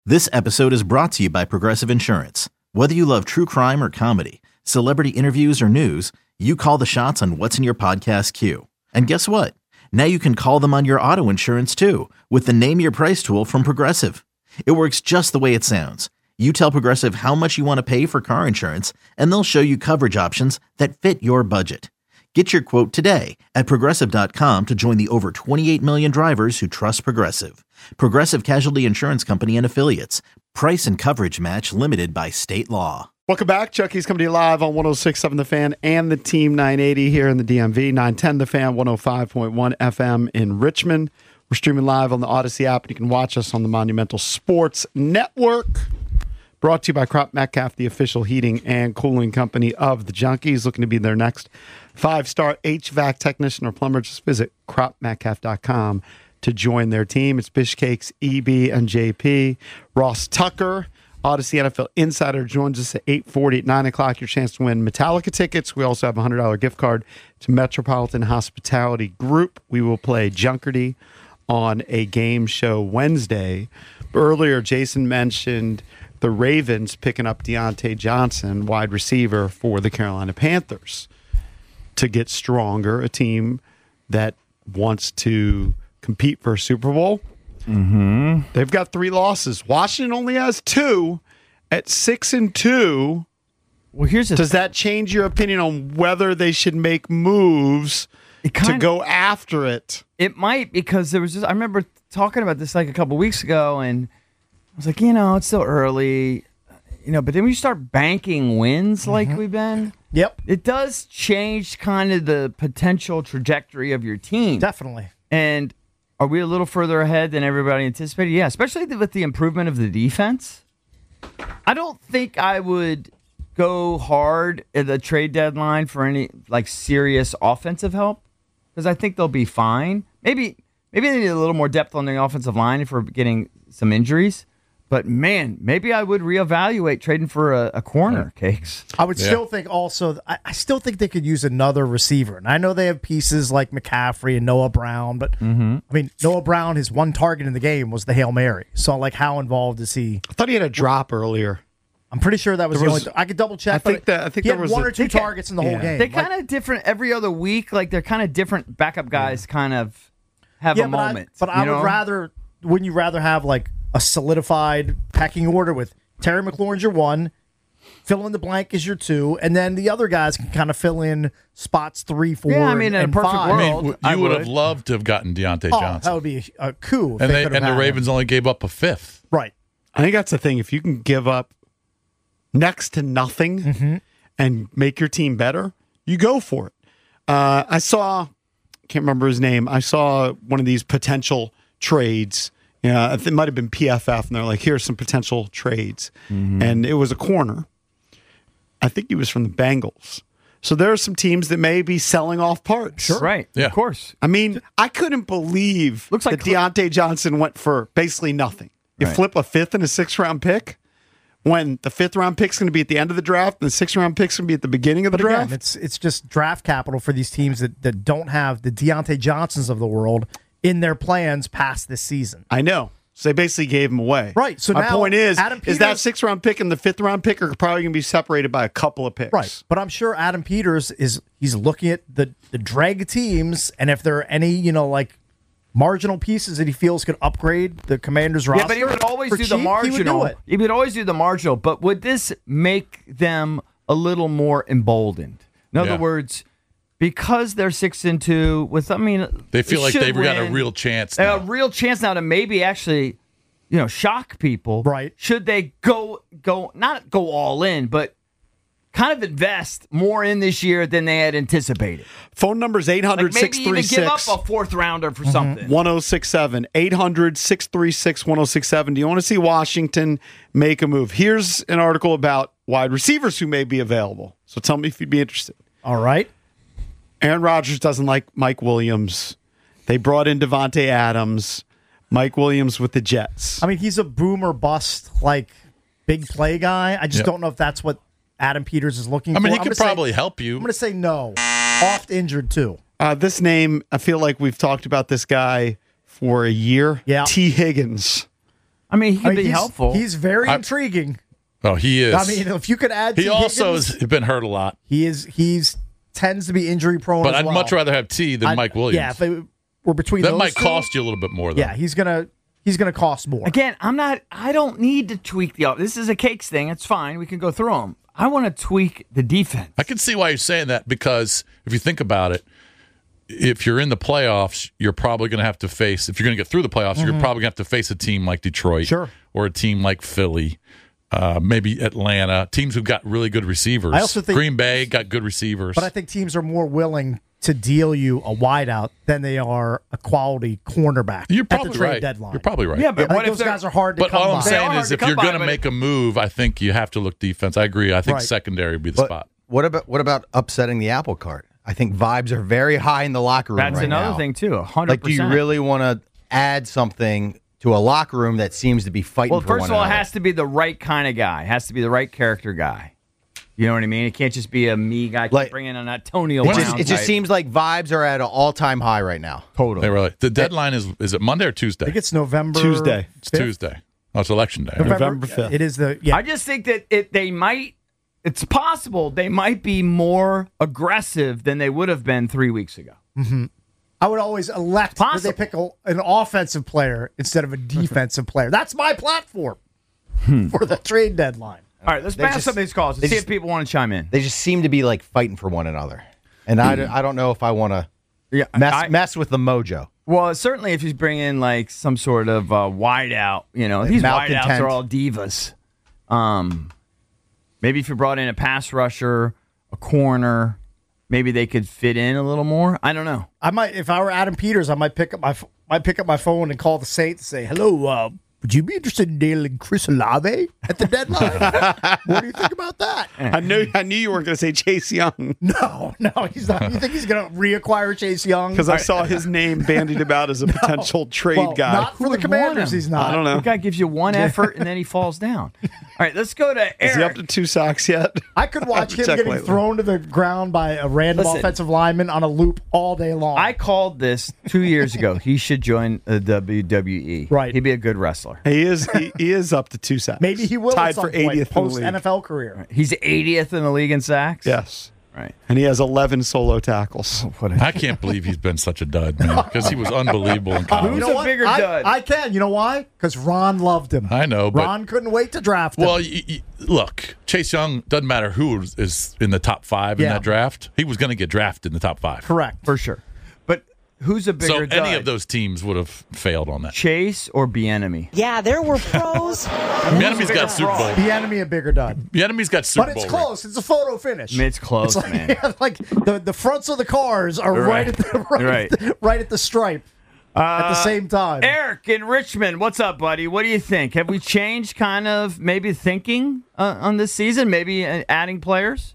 This episode is brought to you by Progressive Insurance. Whether you love true crime or comedy, celebrity interviews or news, you call the shots on what's in your podcast queue. And guess what? Now you can call them on your auto insurance too with the Name Your Price tool from Progressive. It works just the way it sounds. You tell Progressive how much you want to pay for car insurance, and they'll show you coverage options that fit your budget. Get your quote today at Progressive.com to join the over 28 million drivers who trust Progressive. Progressive Casualty Insurance Company and Affiliates. Price and coverage match limited by state law. Welcome back. Chucky's coming to you live on 106.7 The Fan and the Team 980 here in the DMV. 910 The Fan, 105.1 FM in Richmond. We're streaming live on the Odyssey app, and you can watch us on the Monumental Sports Network. Brought to you by Crop Metcalf, the official heating and cooling company of the Junkies. Looking to be their next 5-star HVAC technician or plumber. Just visit cropmetcalf.com to join their team. It's Bishcakes, EB, and JP. Ross Tucker, Odyssey NFL Insider, joins us at 8:40 at 9 o'clock. Your chance to win Metallica tickets. We also have a $100 gift card to Metropolitan Hospitality Group. We will play Junkerty on a game show Wednesday. Earlier, Jason mentioned the Ravens picking up Deontay Johnson, wide receiver for the Carolina Panthers, to get stronger, a team that wants to compete for a Super Bowl. Mm-hmm. They've got 3 losses. Washington only has 2 at 6-2. Well, does that change your opinion on whether they should make moves to go after it? It might, because there was I remember talking about this like a couple weeks ago, and I was like, it's still early, but then when you start banking wins like we've been, it does change kind of the potential trajectory of your team. Definitely. And are we a little further ahead than everybody anticipated? Yeah, especially with the improvement of the defense. I don't think I would go hard at the trade deadline for any serious offensive help, because I think they'll be fine. Maybe they need a little more depth on the offensive line if we're getting some injuries. But, man, maybe I would reevaluate trading for a corner, Cakes. I would still think also, I still think they could use another receiver. And I know they have pieces like McCaffrey and Noah Brown, but, Noah Brown, his one target in the game was the Hail Mary. So, how involved is he? I thought he had a drop earlier. I'm pretty sure that was the only. I could double check. I think he had 1 or 2 targets in the whole game. They're kind of different every other week. They're kind of different backup guys kind of have a moment. But I would rather, wouldn't you rather have, a solidified pecking order with Terry McLaurin's your 1, fill in the blank is your 2, and then the other guys can kind of fill in spots 3, 4, in a perfect 5. world, you would have loved to have gotten Deontay Johnson. That would be a coup. And the Ravens only gave up a 5th. Right. I think that's the thing. If you can give up next to nothing and make your team better, you go for it. I can't remember his name. I saw one of these potential trades. Yeah, it might have been PFF, and they're like, here's some potential trades. And it was a corner. I think he was from the Bengals. So there are some teams that may be selling off parts. Sure. Right, yeah. Of course. I mean, I couldn't believe that Deontay Johnson went for basically nothing. You flip a 5th and a 6th-round pick when the 5th-round pick's going to be at the end of the draft and the 6th-round pick's going to be at the beginning of the draft. Again, it's just draft capital for these teams that don't have the Deontay Johnsons of the world in their plans past this season. I know. So they basically gave him away. Right. So my now, point is Adam Peters, that 6th-round pick and the 5th-round pick are probably going to be separated by a couple of picks. Right. But I'm sure Adam Peters he's looking at the drag teams, and if there are any, marginal pieces that he feels could upgrade the Commanders' roster. Yeah, but he would always do the marginal. He would always do the marginal. But would this make them a little more emboldened? In other words, because they're 6-2, they feel like they've got a real chance now. A real chance now to maybe actually, shock people. Right. Should they not go all in, but kind of invest more in this year than they had anticipated? Phone number is 800 maybe even give up a 4th rounder for something. 1067 800 636 1067. Do you want to see Washington make a move? Here's an article about wide receivers who may be available. So tell me if you'd be interested. All right. Aaron Rodgers doesn't like Mike Williams. They brought in Devontae Adams. Mike Williams with the Jets. I mean, he's a boom or bust, big play guy. I just don't know if that's what Adam Peters is looking for. I mean, he could probably help you. I'm going to say no. Oft injured, too. This name, I feel like we've talked about this guy for a year. Yeah. T. Higgins. I mean, he can be he's- helpful. He's very intriguing. Oh, he is. I mean, if you could add, he T. also Higgins, has been hurt a lot. he's tends to be injury prone. But as I'd well. much rather have T than Mike Williams. Yeah, if they were between that those might two, cost you a little bit more, though. Yeah, he's gonna cost more. Again, I don't need to tweak this is a cakes thing. It's fine. We can go through them. I want to tweak the defense. I can see why you're saying that, because if you think about it, if you're in the playoffs, you're probably going to have to face, if you're going to get through the playoffs, you're probably going to have to face a team like Detroit, Sure, or a team like Philly, maybe Atlanta, teams who've got really good receivers. I also think Green Bay got good receivers. But I think teams are more willing to deal you a wideout than they are a quality cornerback You're at probably the trade right. deadline. You're probably right. Yeah, but I what think if those guys are hard to But come all by. I'm saying They are is, hard to if you're come by, going to but- make a move, I think you have to look defense. I agree. I think Right. secondary would be the But spot. what about upsetting the apple cart? I think vibes are very high in the locker room That's right another now. thing too. 100%. Like, do you really want to add something to a locker room that seems to be fighting Well, for first one of all, it another? has to be the right kind of guy. It has to be the right character guy. You know what I mean? It can't just be a me guy. Like- Bringing in Antonio It Brown. just, it just type. seems like vibes are at an all-time high right now. totally. They really. The deadline is it Monday or Tuesday? I think it's November Tuesday. It's 5th. Tuesday. Oh, it's election day. November 5th. It is the yeah. I just think that they might. It's possible they might be more aggressive than they would have been 3 weeks ago. I would always elect that Possible. they pick an offensive player instead of a defensive player. That's my platform for the trade deadline. All right, let's They pass just- some of these calls and they see just- if people want to chime in. They just seem to be like fighting for one another, and I don't know if I want to Yeah, mess with the mojo. well, certainly if you bring in like some sort of wideout, these Malcontent. wideouts are all divas. Maybe if you brought in a pass rusher, a corner, maybe they could fit in a little more. I don't know. I might, if I were Adam Peters, I might pick up my phone and call the Saints and say, "Hello, would you be interested in dealing Chris Olave at the deadline? What do you think about that?" I knew you weren't going to say Chase Young No, he's not. You think he's going to reacquire Chase Young? because I saw his name bandied about as a potential trade Well, guy. not for Who the would want Commanders. him? He's not. I don't know. The guy gives you one effort and then he falls down. All right, let's go to Is he up Eric. to 2 sacks yet? I could watch him Check getting lately. thrown to the ground by a random Listen. offensive lineman on a loop all day long. I called this 2 years ago. He should join the WWE. Right. He'd be a good wrestler. He is up to 2 sacks. Maybe he will tied at some for point 80th in the post league. NFL career. He's 80th in the league in sacks. Yes, Right. and he has 11 solo tackles. I can't believe he's been such a dud, man, because he was unbelievable in college. Who's You know a what? bigger dud? I can. You know why? Because Ron loved him. I know, but Ron couldn't wait to draft him. well, look, Chase Young doesn't matter who is in the top 5 in Yeah. that draft. He was going to get drafted in the top 5. Correct. For sure. But who's a bigger So dud? any of those teams would have failed on that. Chase or Bieniemy? Yeah, there were pros. The enemy's got Super Bowl. The enemy a bigger dud. The enemy's got Super But Bowl. it's close. It's a photo finish. I mean, it's close, It's like, man. yeah, like the fronts of the cars are right at the right at the stripe at the same time. Eric in Richmond, what's up, buddy? What do you think? Have we changed kind of maybe thinking on this season? Maybe adding players?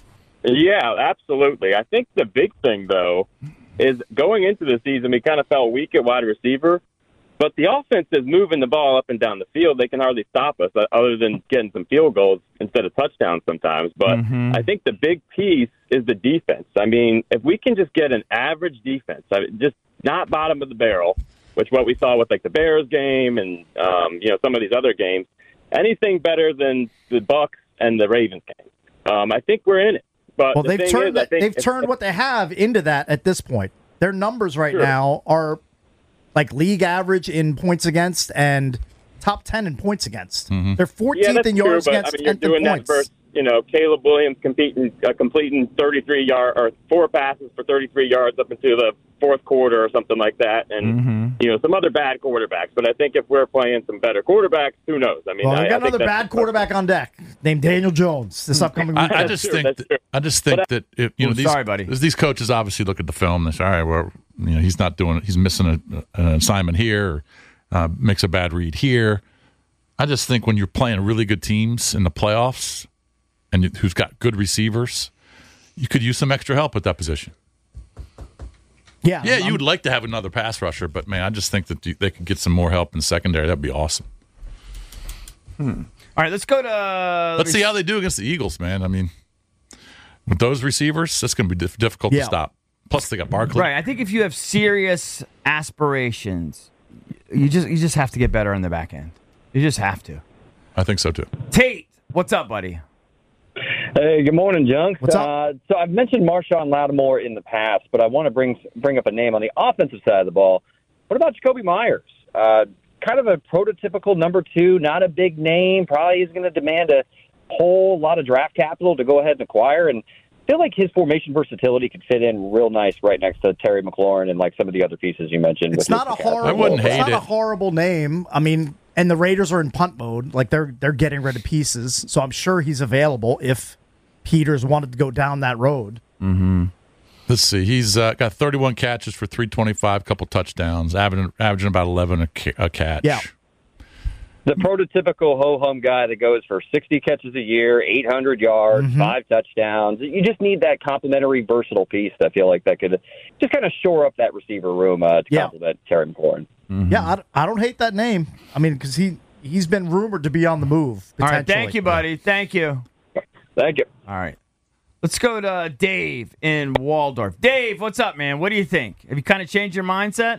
Yeah, absolutely. I think the big thing, though, is going into the season, we kind of felt weak at wide receiver, but the offense is moving the ball up and down the field. They can hardly stop us other than getting some field goals instead of touchdowns sometimes. But I think the big piece is the defense. I mean, if we can just get an average defense, just not bottom of the barrel, which what we saw with like the Bears game and some of these other games, anything better than the Bucs and the Ravens game. I think we're in it. But Well, the they've thing turned is, I think they've turned what they have into that at this point. Their numbers right Sure. now are like league average in points against and top 10 in points against. They're 14th that's in yards true, but, against, I mean, you're 10th in doing that points. versus, Caleb Williams completing 33 yard or 4 passes for 33 yards up into the fourth quarter or something like that, and some other bad quarterbacks. But I think if we're playing some better quarterbacks, who knows? I mean, Well, they I got think another that's- bad quarterback on deck named Daniel Jones this upcoming weekend. I just true, think that's true. that if, these, sorry, buddy. these coaches obviously look at the film and they say, all right, well, he's not doing it. He's missing an assignment here, or, makes a bad read here. I just think when you're playing really good teams in the playoffs and who's got good receivers, you could use some extra help at that position. Yeah, Yeah, you would like to have another pass rusher, but man, I just think that they could get some more help in secondary. That'd be awesome. All right, let's go to. Let's see how they do against the Eagles, man. I mean, with those receivers, that's going to be difficult to Yeah. stop. Plus, they got Barkley. Right, I think if you have serious aspirations, you just have to get better on the back end. You just have to. I think so too. Tate, what's up, buddy? Hey, good morning, Junk. What's up? So I've mentioned Marshawn Lattimore in the past, but I want to bring up a name on the offensive side of the ball. What about Jacoby Myers? Kind of a prototypical number 2, not a big name. Probably is going to demand a whole lot of draft capital to go ahead and acquire. And I feel like his formation versatility could fit in real nice right next to Terry McLaurin and like some of the other pieces you mentioned. It's not a horrible. I wouldn't hate it's not it. a horrible name. I mean, and the Raiders are in punt mode. Like they're getting rid of pieces, so I'm sure he's available if Peters wanted to go down that road. Mm-hmm. Let's see. He's got 31 catches for 325, couple touchdowns, averaging about 11 a catch. Yeah. The prototypical ho-hum guy that goes for 60 catches a year, 800 yards, 5 touchdowns. You just need that complementary, versatile piece. I feel like that could just kind of shore up that receiver room to complement Terry McLaurin. Mm-hmm. Yeah, I don't hate that name. I mean, because he's been rumored to be on the move. All right, thank you, buddy. Thank you. Thank you. All right. Let's go to Dave in Waldorf. Dave, what's up, man? What do you think? Have you kind of changed your mindset?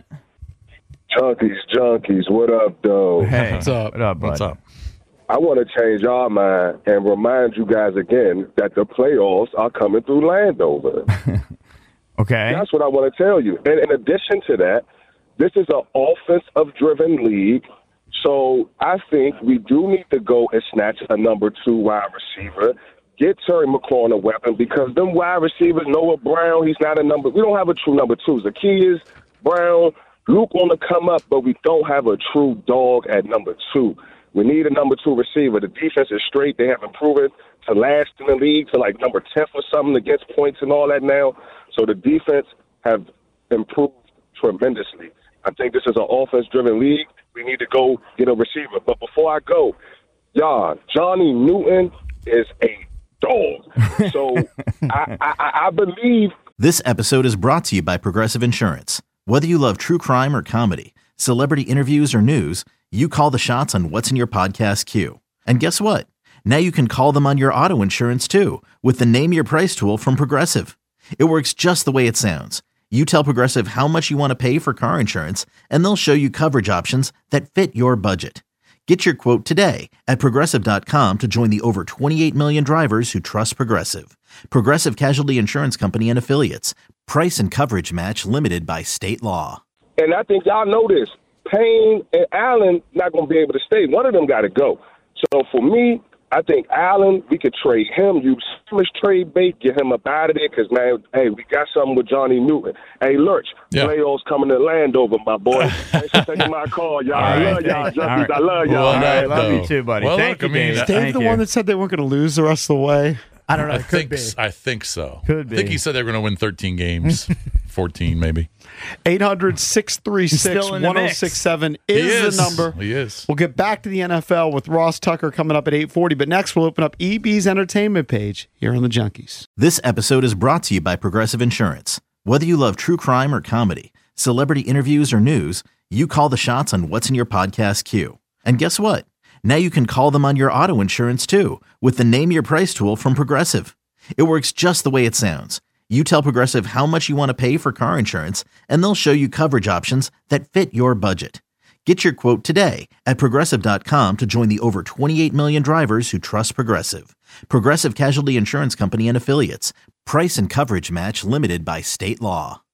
Junkies, what up, though? Hey, What's up? What up, bud? What's up? I want to change our mind and remind you guys again that the playoffs are coming through Landover. Okay. That's what I want to tell you. And in addition to that, this is an offensive-driven league, so I think we do need to go and snatch a number 2 wide receiver. Get Terry McLaurin a weapon because them wide receivers, Noah Brown, he's not a number. We don't have a true number 2. Zacchaeus, Brown, Luke on the come up, but we don't have a true dog at number 2. We need a number 2 receiver. The defense is straight. They have improved to last in the league to like number 10th or something against points and all that now. So the defense have improved tremendously. I think this is an offense-driven league. We need to go get a receiver. But before I go, Johnny Newton is a dog. So I believe. This episode is brought to you by Progressive Insurance. Whether you love true crime or comedy, celebrity interviews or news, you call the shots on what's in your podcast queue. And guess what? Now you can call them on your auto insurance too with the Name Your Price tool from Progressive. It works just the way it sounds. You tell Progressive how much you want to pay for car insurance, and they'll show you coverage options that fit your budget. Get your quote today at Progressive.com to join the over 28 million drivers who trust Progressive. Progressive Casualty Insurance Company and Affiliates. Price and coverage match limited by state law. And I think y'all know this. Payne and Allen not going to be able to stay. One of them got to go. So for me, I think Allen, we could trade him, use him as trade bait, get him up out of there because, man, hey, we got something with Johnny Newton. Hey, Lurch, playoffs coming to Landover, my boy. Thanks for taking my call, y'all. I love y'all, Junkies. I love y'all. All right, love you too, buddy. Well, Thank look, you, I mean, Dave. Is Dave the one that said they weren't going to lose the rest of the way? I don't know. I It could be. think so. Could be. I think he said they were going to win 13 games, 14 maybe. 800-636-1067 is the number. He is. We'll get back to the NFL with Ross Tucker coming up at 8:40, but next we'll open up EB's entertainment page here on the Junkies. This episode is brought to you by Progressive Insurance. Whether you love true crime or comedy, celebrity interviews or news, you call the shots on what's in your podcast queue. And guess what? Now you can call them on your auto insurance too with the Name Your Price tool from Progressive. It works just the way it sounds. You tell Progressive how much you want to pay for car insurance, and they'll show you coverage options that fit your budget. Get your quote today at Progressive.com to join the over 28 million drivers who trust Progressive. Progressive Casualty Insurance Company and Affiliates. Price and coverage match limited by state law.